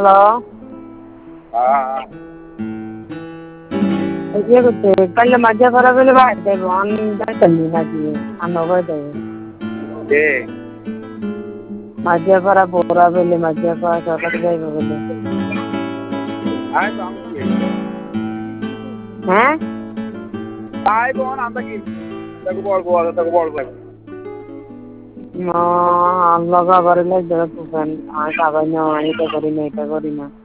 hello ইয়ে করতে পারলে মাঝে করা বলে বাইর দেবো আমি যাইতালি নাকি আনবাই দেবো মাঝে করা বোরা বলে মাঝে করা সকালে যাইবে বলে হ্যাঁ লগা বাড়ি লাগবে তুফান আর কাগজ না এটা করি না